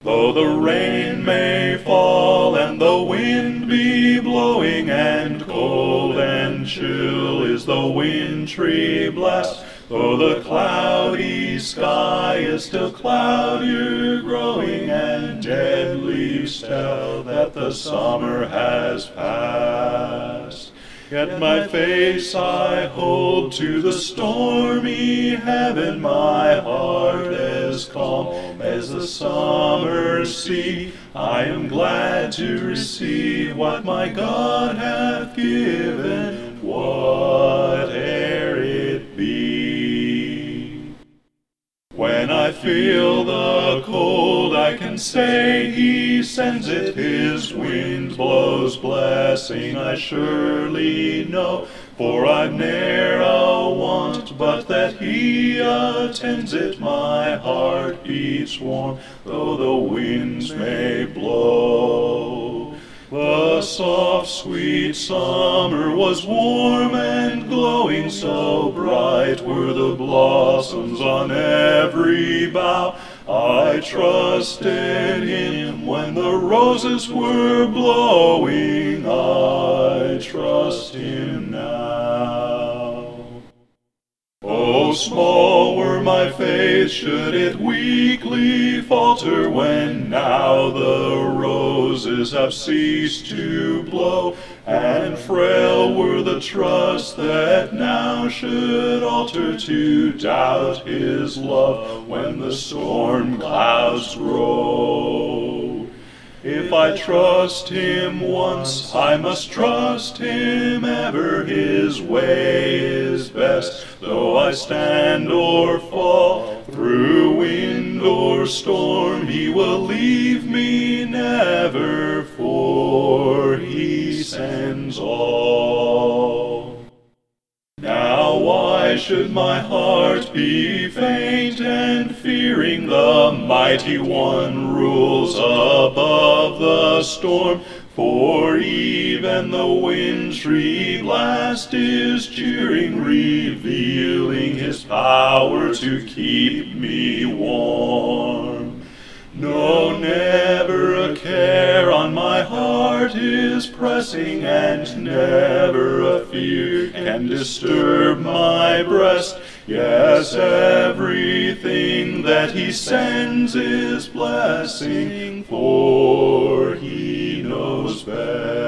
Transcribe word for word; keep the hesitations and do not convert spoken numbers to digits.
Though the rain may fall and the wind be blowing, and cold and chill is the wintry blast, though the cloudy sky is still cloudier growing, and dead leaves tell that the summer has passed, yet my face I hold to the stormy heaven, my heart as calm as the summer sea. I am glad to receive what my God hath given, whate'er it be. When I feel the cold, I can say He sends it. His wind blows blessing, I surely know. For I've ne'er a want but that He attends it. My heart beats warm, though the winds may blow. The soft, sweet summer was warm and glowing, so bright were the blossoms on every bough. I trusted Him when the roses were blowing, I trust Him now. Oh, small were my faith, should it weakly falter, when now the roses have ceased to blow, and frail were the trust that now should alter, to doubt His love when the storm clouds grow. If I trust Him once, I must trust Him ever. His way is best, though I stand or fall. Through wind or storm, He will leave me never, for He sends all. Now why should my heart be faint and fearing? The mighty One rules above the storm, for even the wintry blast is cheering, revealing His power to keep me warm. No, never a care on my heart is pressing, and never a fear can disturb my breast. Yes, everything that He sends is blessing, for He knows best.